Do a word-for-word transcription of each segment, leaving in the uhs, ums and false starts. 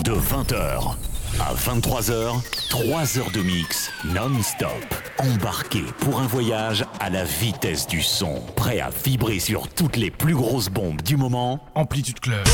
De vingt heures à vingt-trois heures, trois heures de mix non-stop. Embarqué pour un voyage à la vitesse du son. Prêt à vibrer sur toutes les plus grosses bombes du moment. Amplitude Club.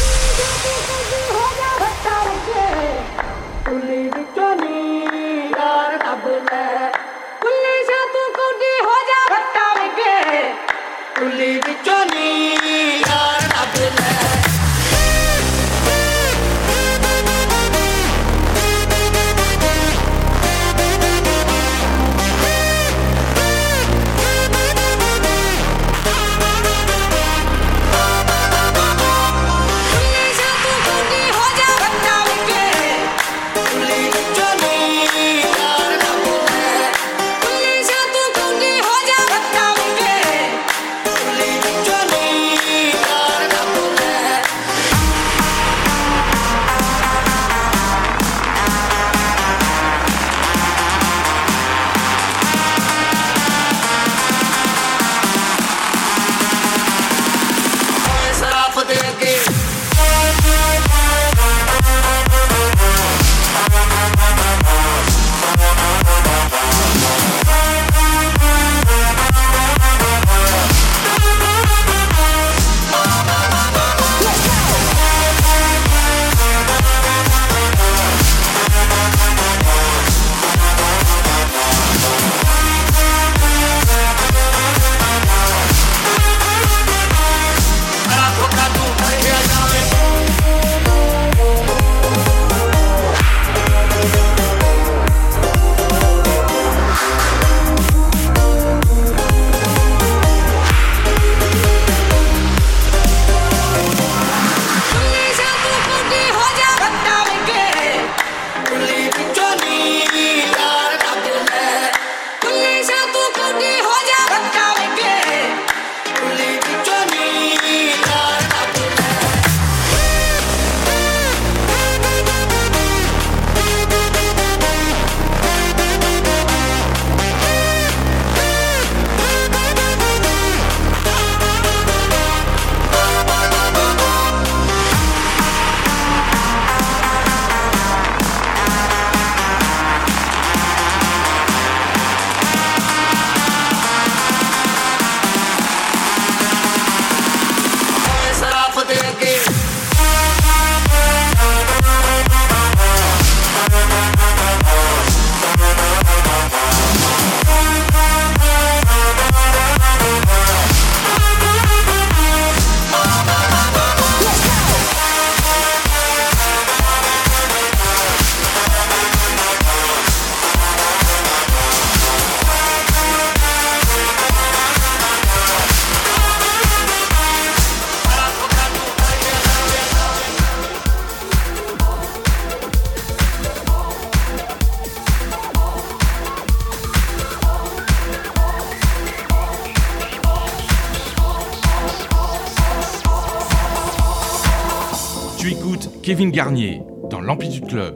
Kevin Garnier dans l'Amplitude Club.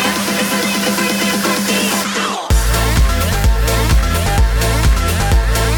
We'll be right back.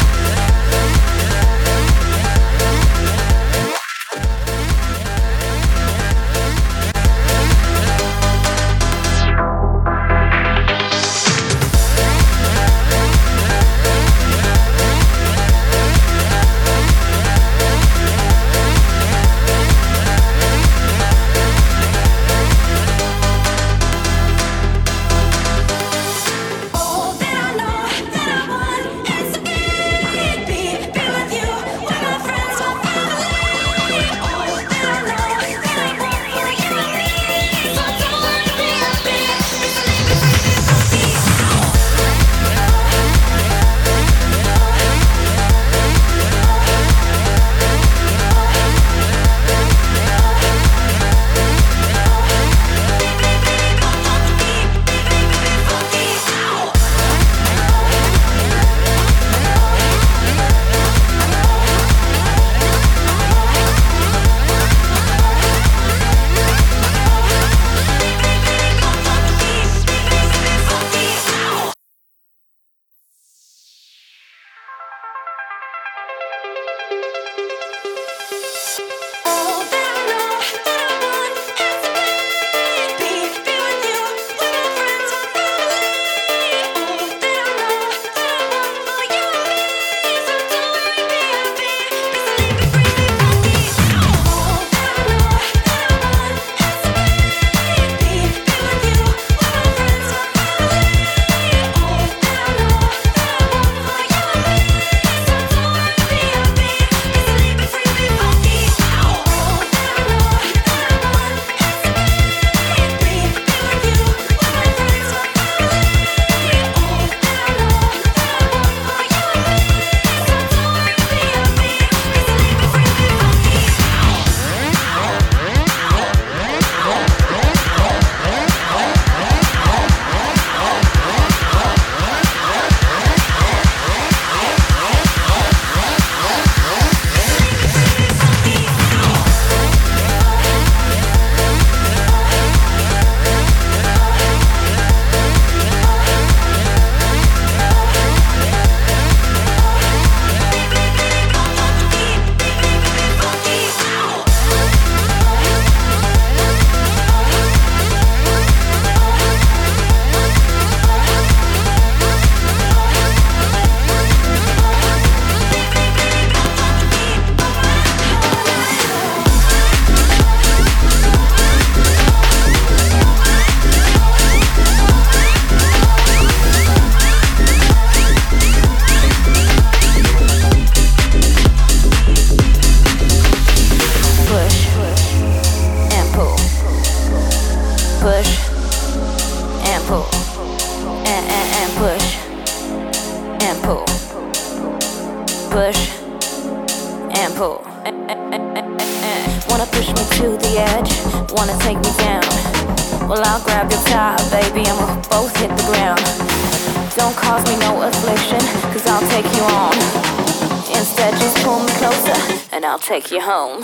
push and pull. Wanna push me to the edge, wanna take me down. Well, I'll grab your tie, baby, and we'll both hit the ground. Don't cause me no affliction, cause I'll take you on. Instead, just pull me closer, and I'll take you home.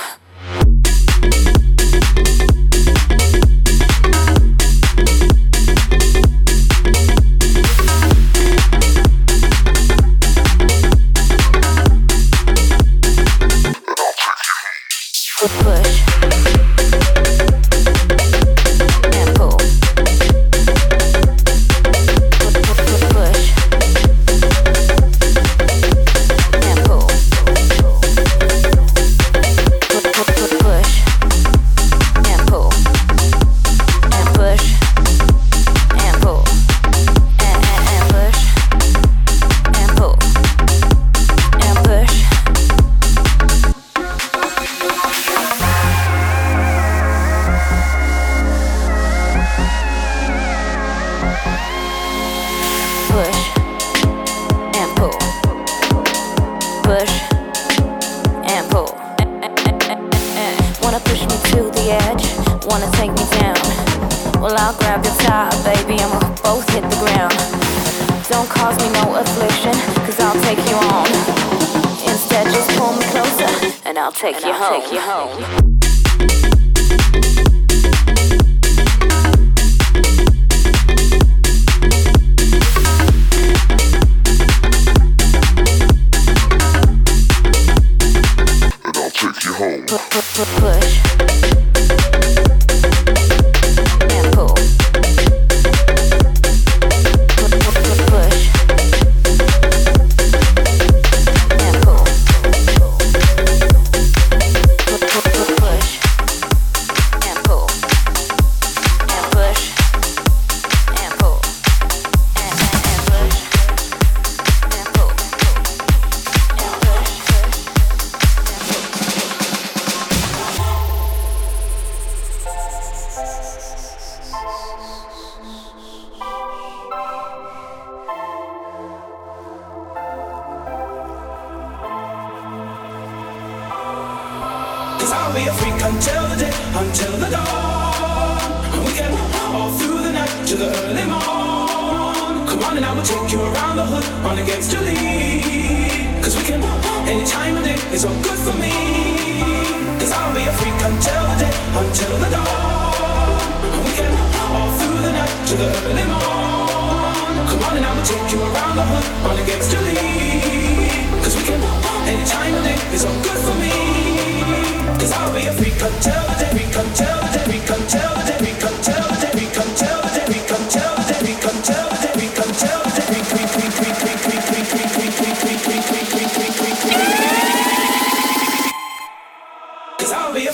Push and pull. Push and pull. Push and pull. And push and pull. And and push and pull. And push. Push and pull. Push and pull. Wanna push me to the edge, wanna take me down. Well, I'll grab your tie, baby, and we'll both hit the ground. Don't cause me no affliction, cause I'll take you on. Instead, just pull me closer, and I'll take and you I'll home. Take you home. Push and pull. Push and pull. Push and pull. And push and pull. And and push and pull. And push. Cause I'll be a freak until the day, until the dawn. And we can all through the night to the early morn. Come on and I will take you around the hood, on against your lead. Cause we can, any time of day is all good for me. Cause I'll be a freak until the day, until the dawn. And we can all through the night to the early morn. Come on and I will take you around the hood, on against your lead. Cause we can, any time of day is all good for me. Cause I'll be a freak until the day, freak until the day, freak until the day, freak until the day, freak until the day, freak until the day, freak until the day, freak until the day, freak, freak, freak, freak, freak, freak, freak, freak, freak, freak, freak, freak, freak, freak, freak, freak. Cause I'll be a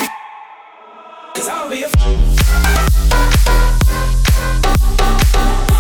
I'll be a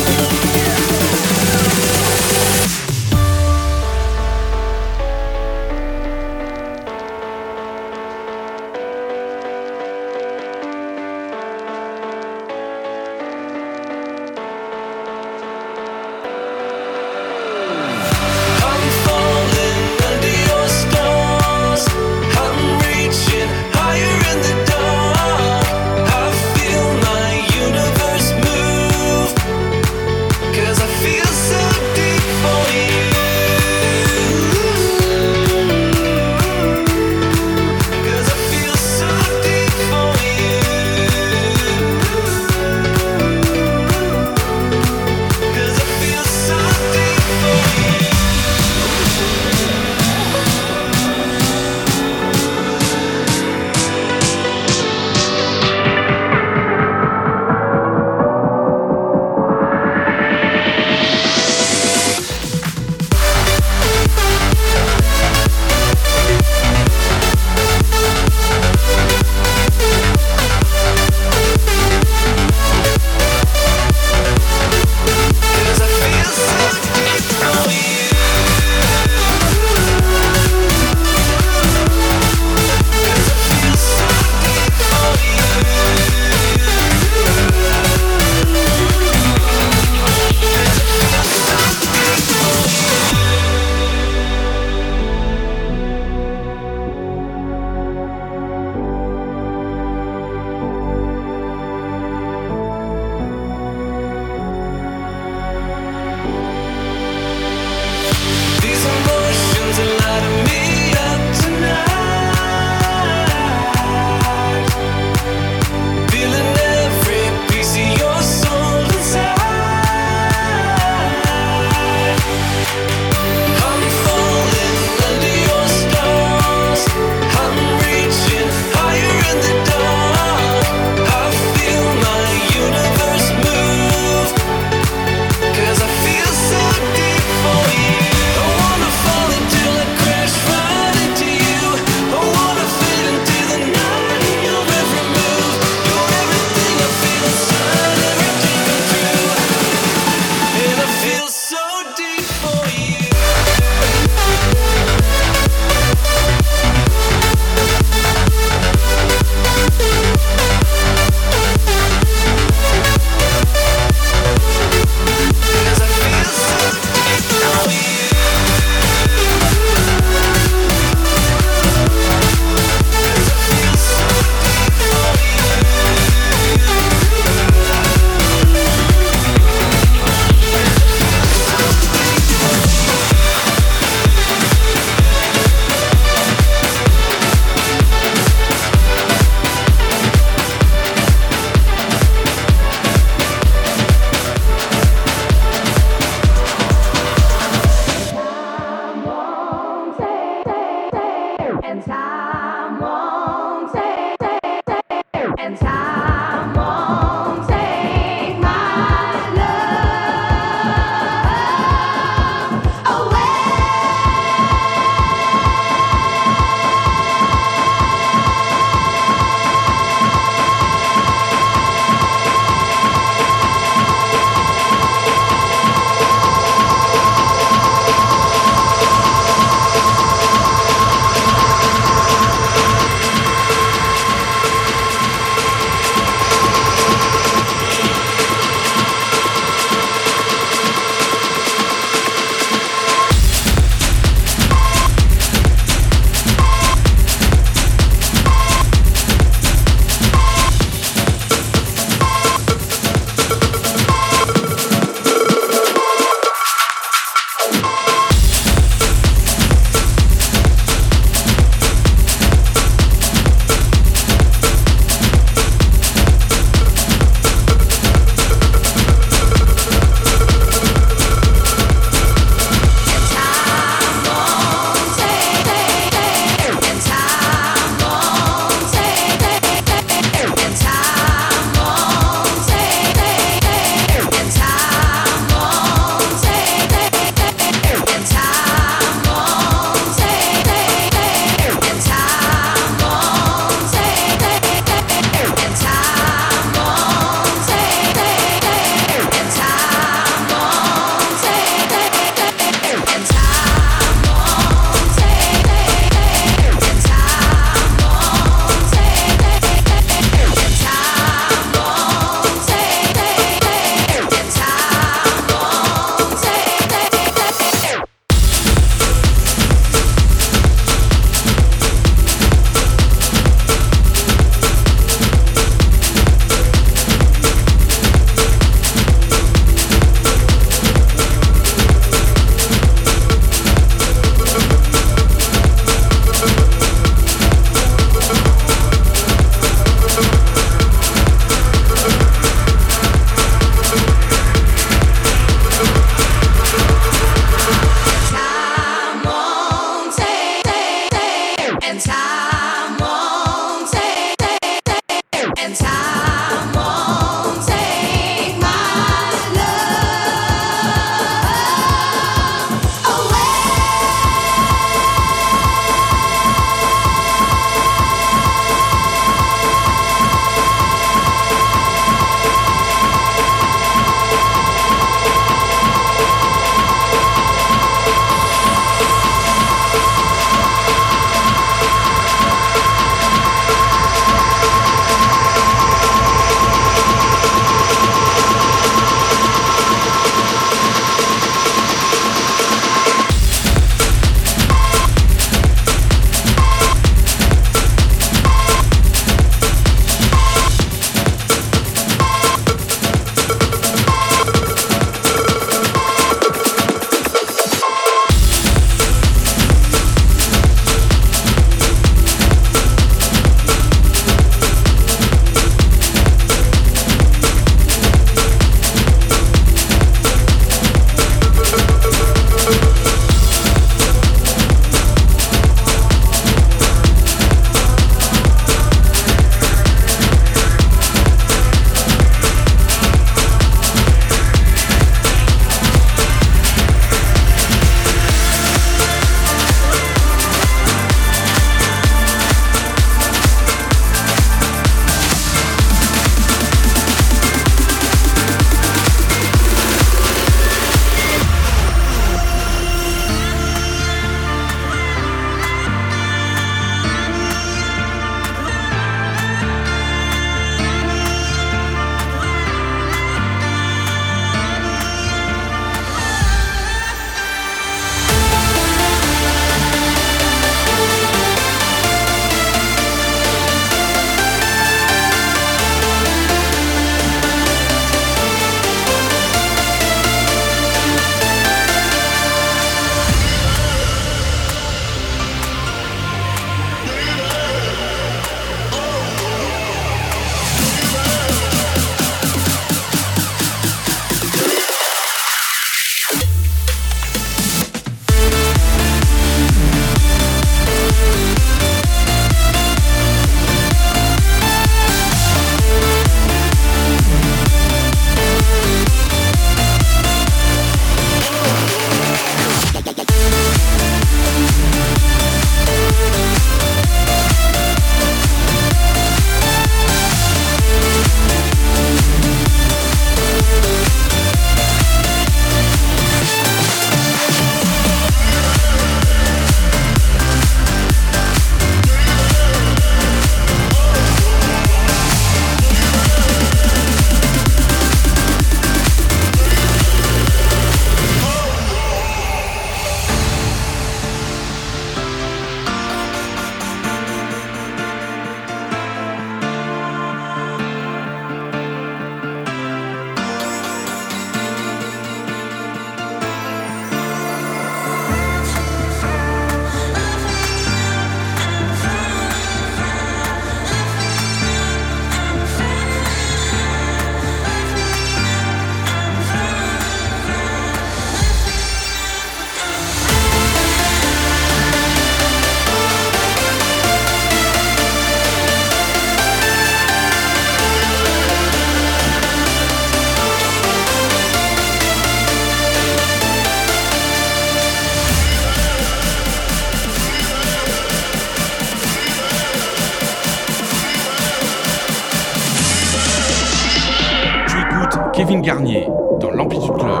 Kevin Garnier dans l'Amplitude Club.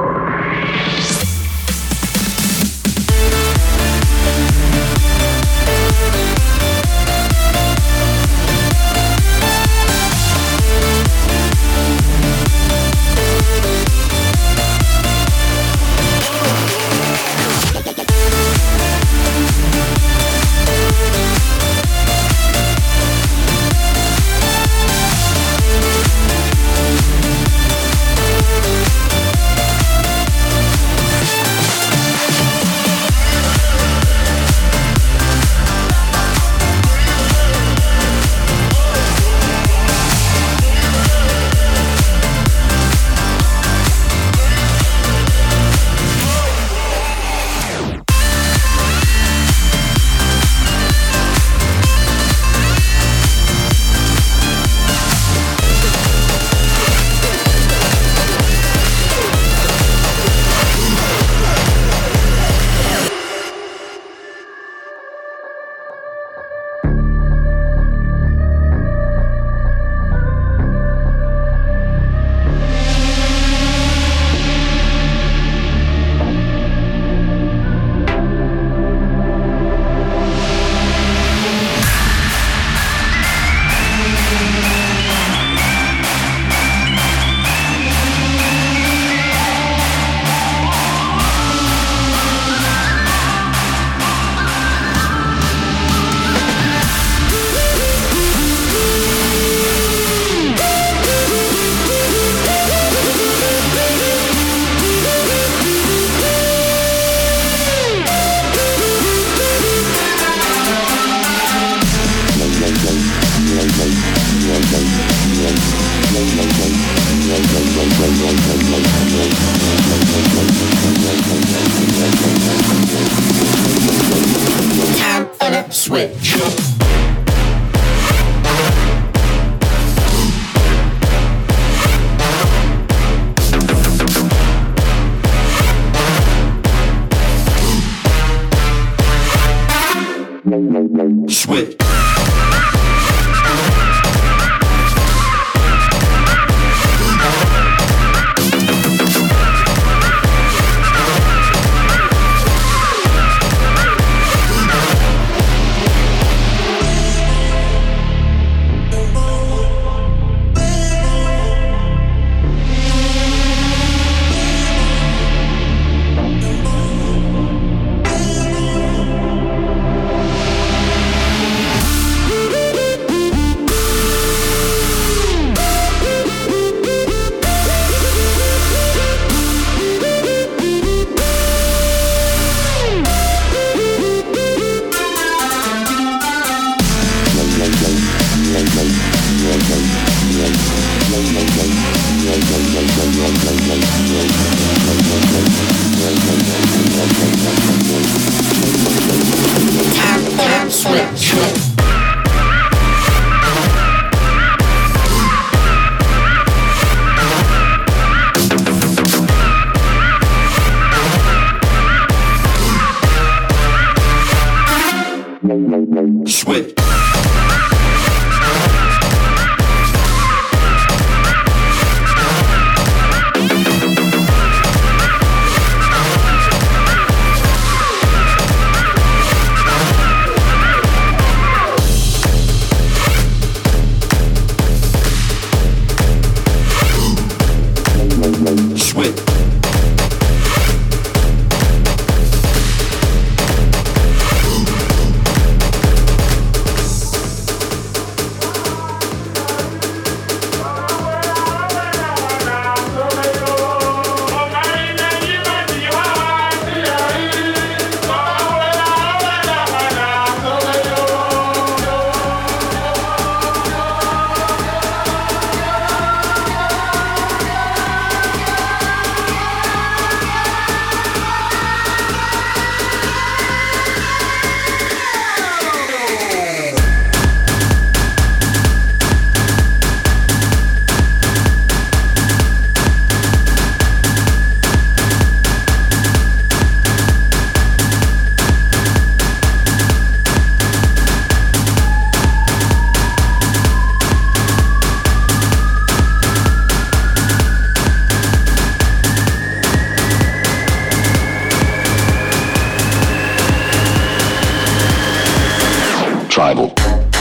Tribal.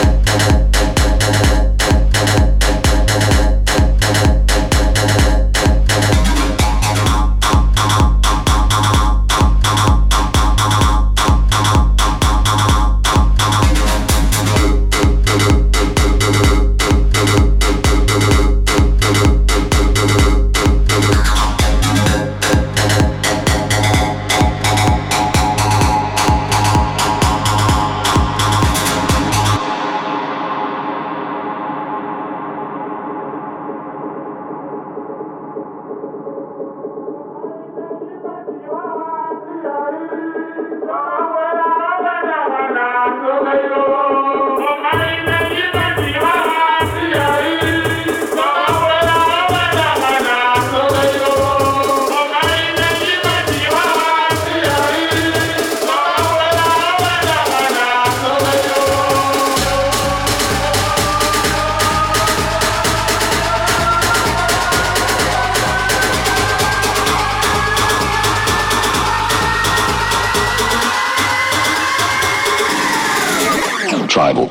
Tribal.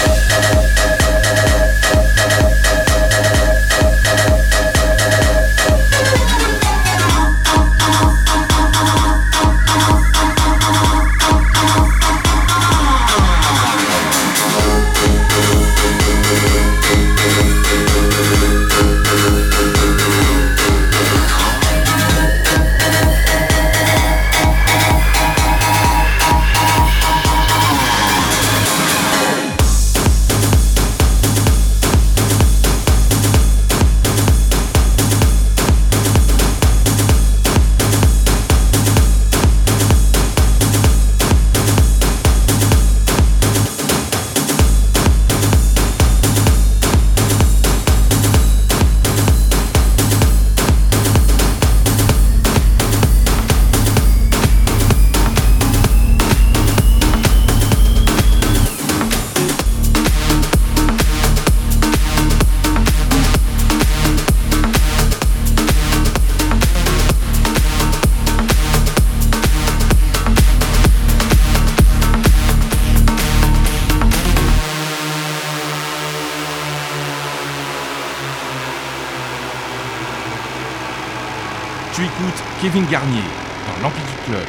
Tu écoutes Kevin Garnier dans l'Amplitude Club.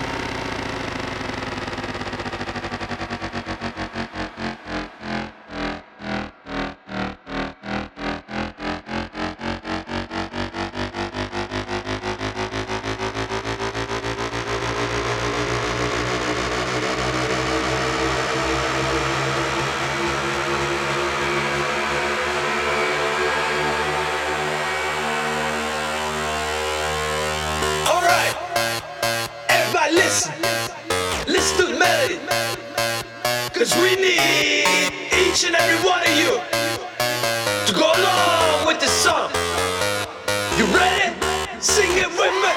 Cause we need each and every one of you to go along with the song. You ready? Sing it with me.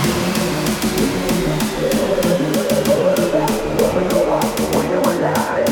Alive.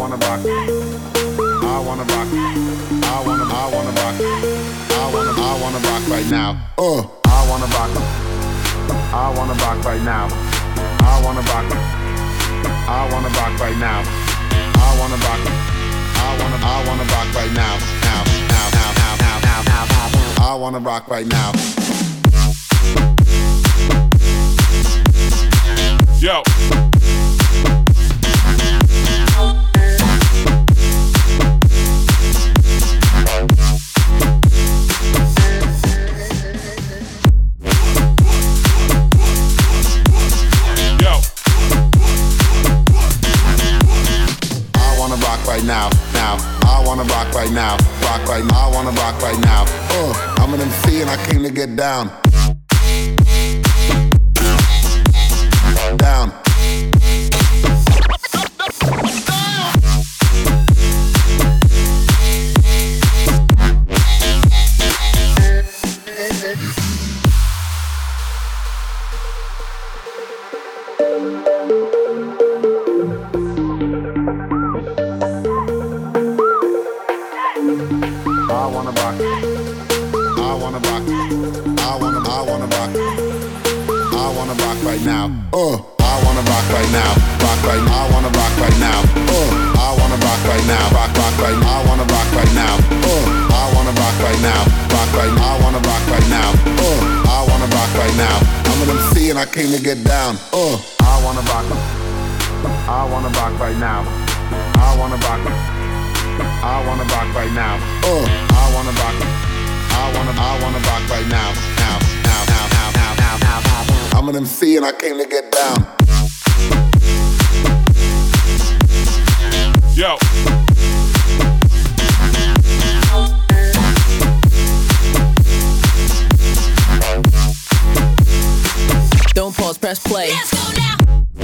wanna rock. I wanna rock. I wanna, I wanna rock. I wanna, I wanna rock right now. Uh. I wanna rock. I wanna rock right now. I wanna rock. I wanna rock right now. I wanna rock. I wanna, I wanna rock right now. Now, now, now, now, now, now, now, now. I wanna rock right now. Yo. Right now, now, I wanna rock right now, rock right now, I wanna rock right now. Uh, I'm an M C and I came to get down. Down. Right now, uh, I wanna rock right now, rock right now, I wanna rock right now, uh, I wanna rock right now, rock, rock right now, I wanna rock right now, uh, I wanna rock right now, rock right now, I wanna rock right now, uh, I wanna rock right now. I'm an M C and I came to get down, uh, I wanna rock, I wanna rock right now, I wanna rock, I wanna rock right now, uh, I wanna rock, I wanna, I wanna rock right now, now, now, now, now, now, now, now, now. I'm an M C and I came to get down. Yo. Don't pause, press play. Let's go now.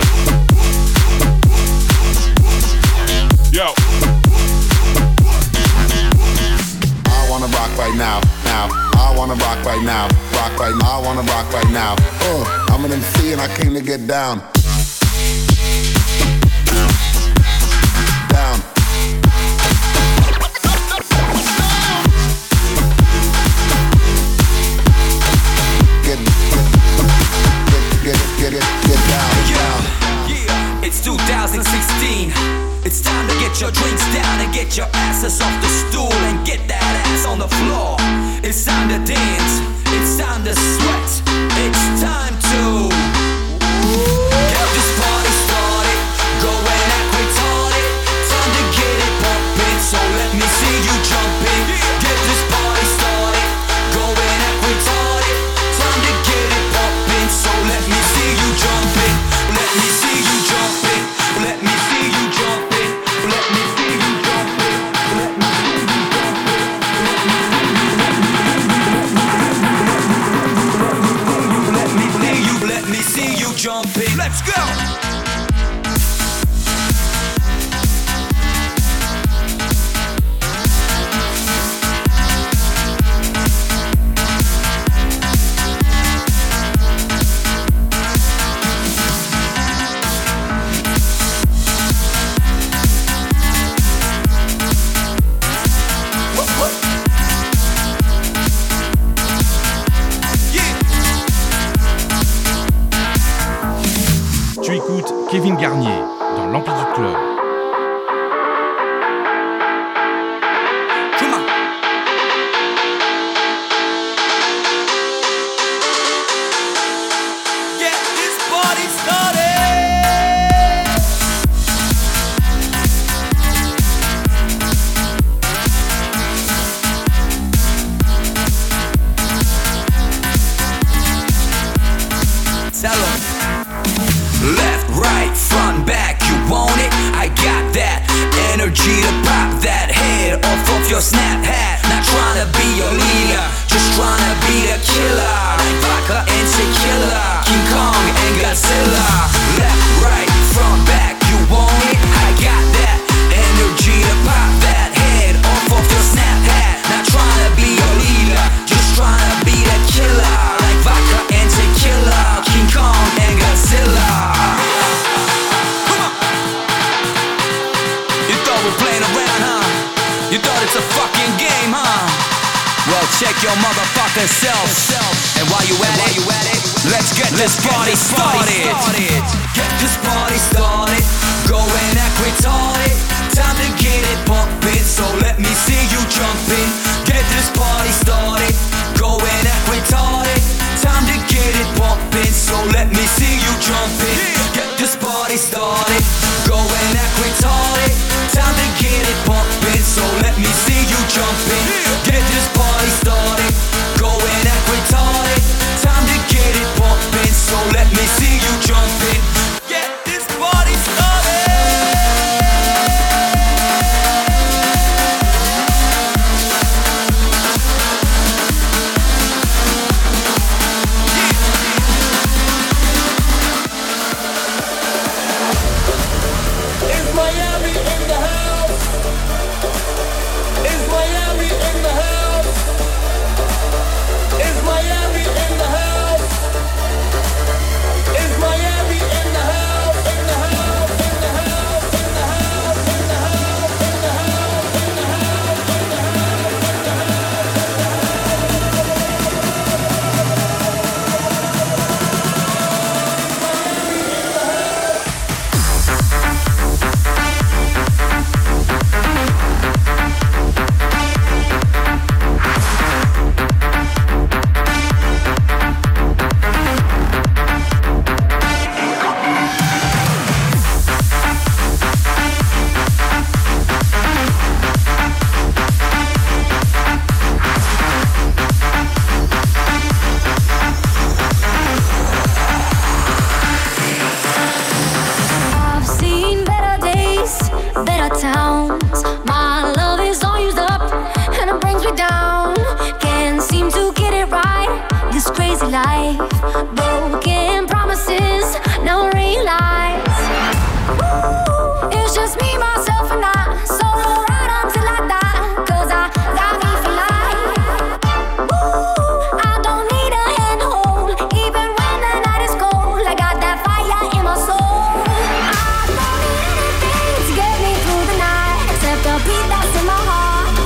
Yo. I wanna rock right now, now. I wanna rock right now, rock right now. I wanna rock right now. Uh, I'm an M C and I came to get down. Down. Get, get, get, get, get, get down, down. Yeah, it's two thousand sixteen. It's time to get your drinks down and get your asses off the stool and get that ass on the floor. It's time to dance, it's time to sweat, it's time to get this party started, go and act retarded. Time to get it pumping, so let me see you jumping. Get this party started, go and act retarded. Time to get it pumping, so let me see you jumping. Let me see you jumping, let me see you jumping. Let me see you jumping, let me see you jumping. Let me see you, let me see you jumping. Let's go! Tu écoutes Kevin Garnier dans l'Amplitude Club. Come on. Get this party started. Tell 'em. Left, right, front, back, you want it? I got that energy to pop that head off of your snap hat. Not trying to be your leader, just trying to be the killer. Like vodka and tequila, King Kong and Godzilla. Left, right, front, back, you want it? I got that energy to pop that head off of your snap hat. Not trying to be your leader, just trying to be the killer. Like vodka and tequila, King Kong and Godzilla. Come on. You thought check your motherfucking self. And while you at it, let's get this party started. Get this party started. Go and act retarded. Time to get it bumpin', so let me see you jumpin'. Get this party started. Go and act retarded. Time to get it bumpin', so let me see you jumpin'. Get this party started. Go and act retarded. Time to get it bumpin', so let me see you jumpin'. Get this party started. Go and act retarded. Time to get it bumpin', so let me see you jumpin'. Get this party started.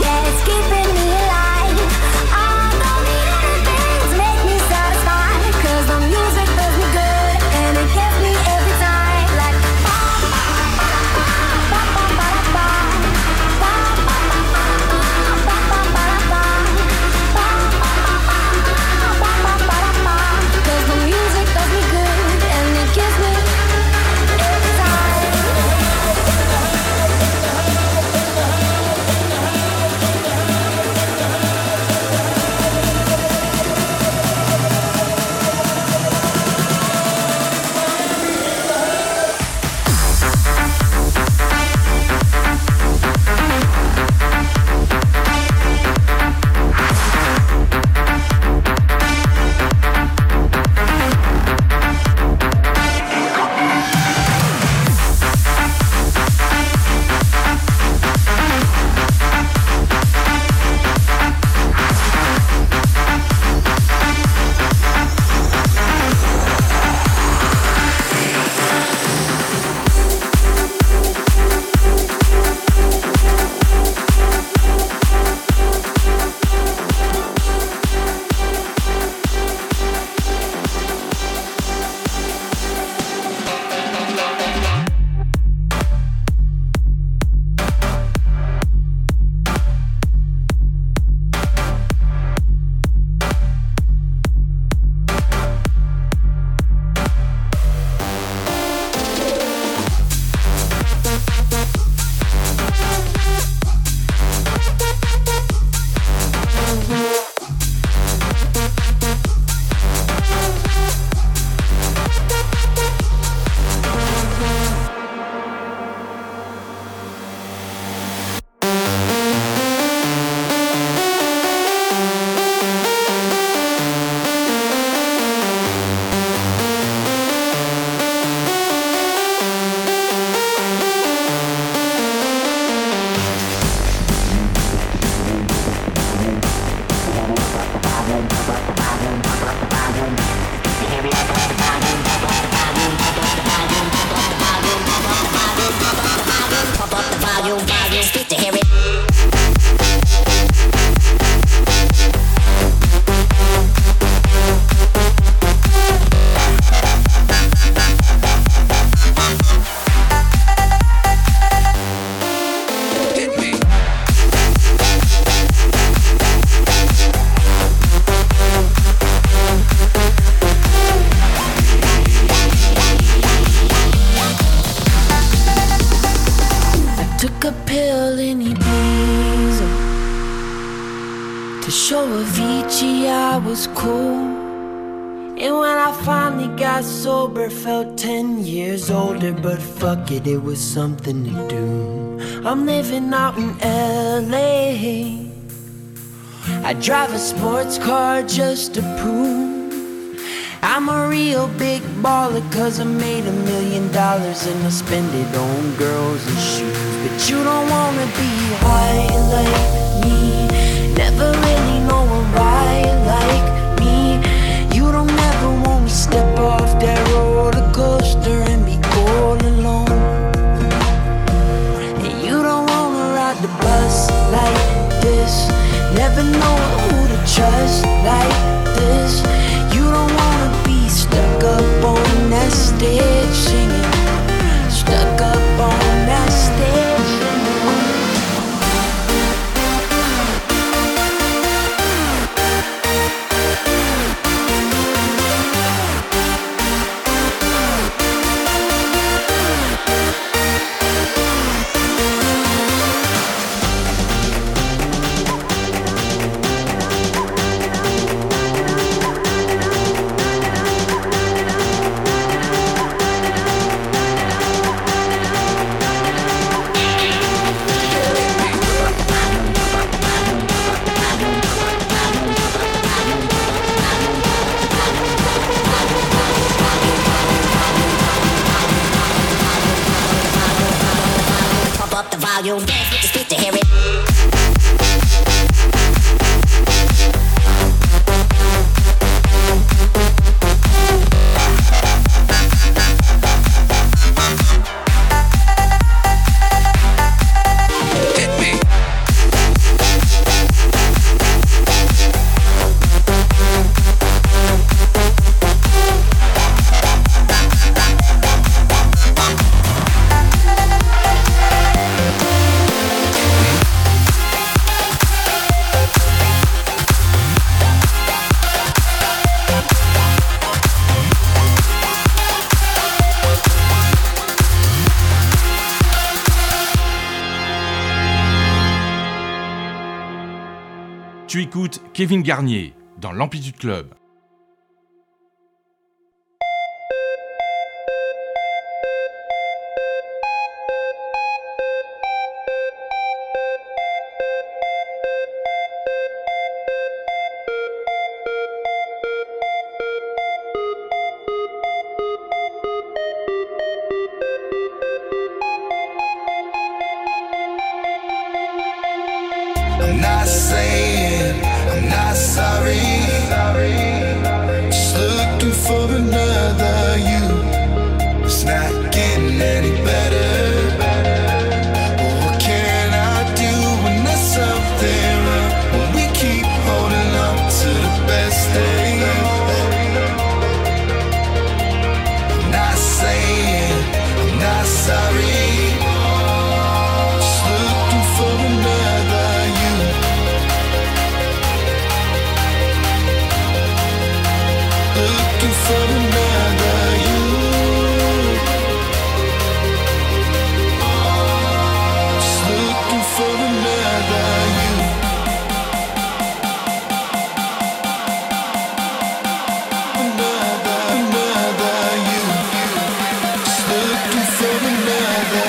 Keeping me alive. I don't need anything to make me satisfied. Maybe I was cool, and when I finally got sober, felt ten years older. But fuck it, it was something to do. I'm living out in L A. I drive a sports car just to prove I'm a real big baller, cause I made a million dollars and I spend it on girls and shoes. But you don't wanna be high like me, never really know why like me. You don't ever wanna step off that roller coaster and be all alone. And you don't wanna ride the bus like this, never know who to trust like this. You don't wanna be stuck up on that stage singing, stuck up on that stage singing. Volume, dance with the speak to hear it. Tu écoutes Kevin Garnier dans l'Amplitude Club. I'm not saying I'm not sorry, just looking for another you. It's not getting any better, but what can I do when there's something wrong? When we keep holding on to the best thing. I'm not saying I'm not sorry, just looking for another you. Looking for another you. Just looking for another you. Another, another you. Just looking for another.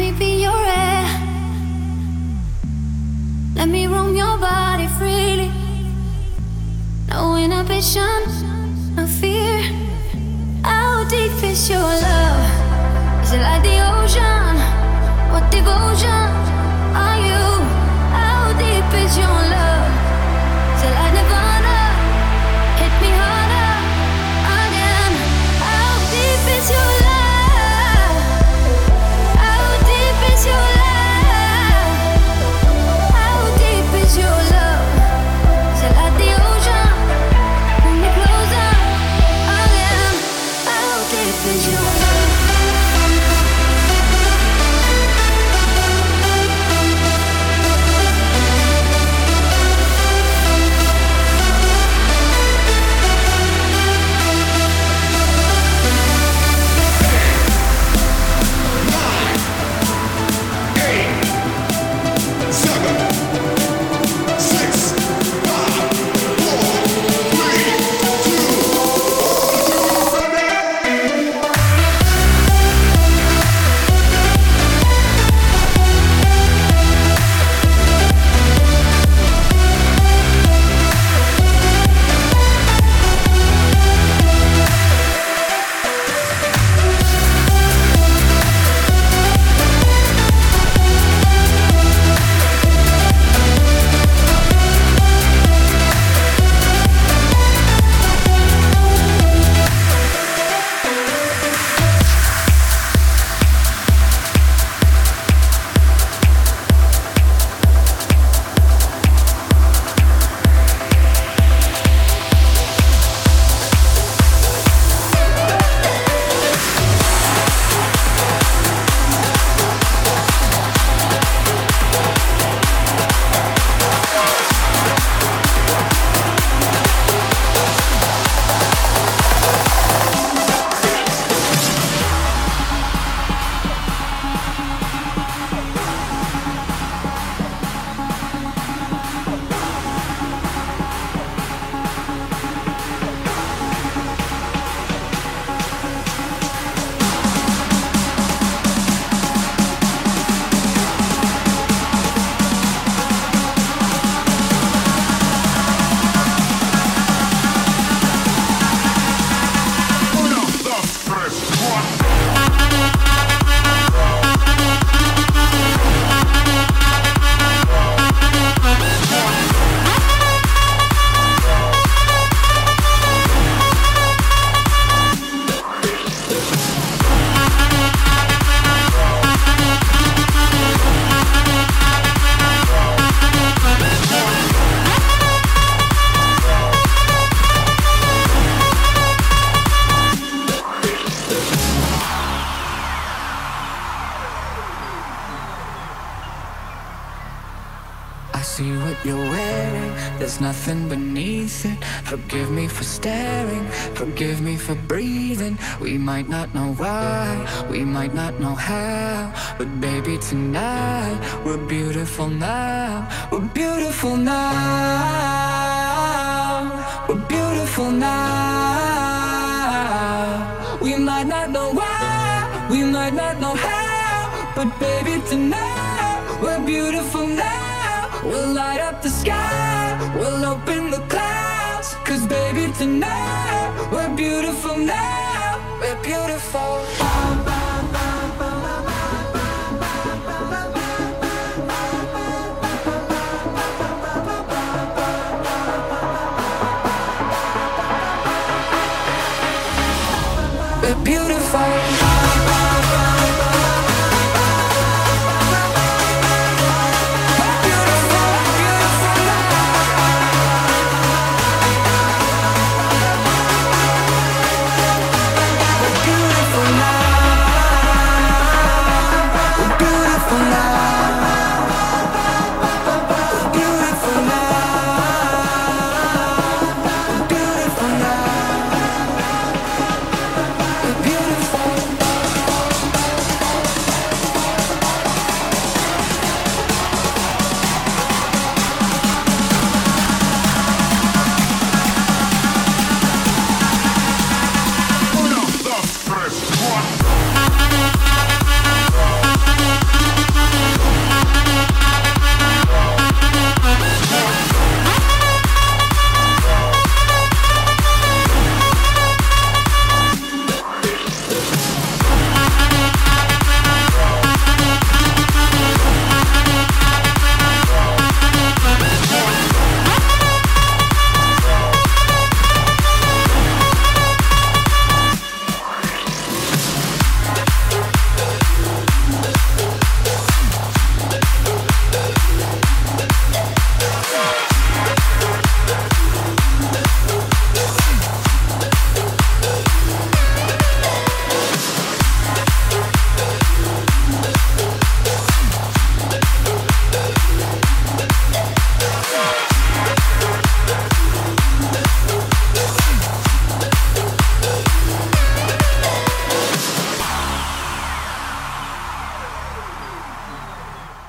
me be your air. Let me roam your body freely. No inhibition, no fear. How deep is your love? Is it like the ocean? What devotion are you? How deep is your love? Is it like Nirvana? Hit me harder again. How deep is your love? How deep is your love? How deep is your love? Is it like the ocean? Pull me closer again. How deep is your love? See what you're wearing, there's nothing beneath it. Forgive me for staring, forgive me for breathing. We might not know why, we might not know how, but baby tonight, we're beautiful now. We're beautiful now. We're beautiful now. We might not know why, we might not know how, but baby tonight, we're beautiful now. We'll light up the sky, we'll open the clouds, 'cause baby tonight, we're beautiful now, we're beautiful.